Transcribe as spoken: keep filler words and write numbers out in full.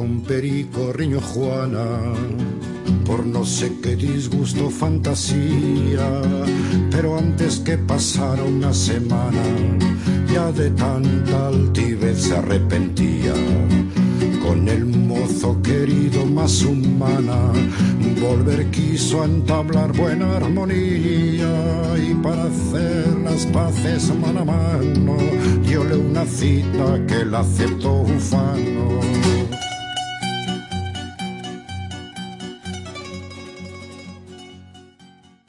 con Perico riñó Juana por no sé qué disgusto fantasía, pero antes que pasara una semana ya de tanta altivez se arrepentía. Con el mozo querido más humana volver quiso a entablar buena armonía, y para hacer las paces mano a mano diole una cita que la aceptó ufano.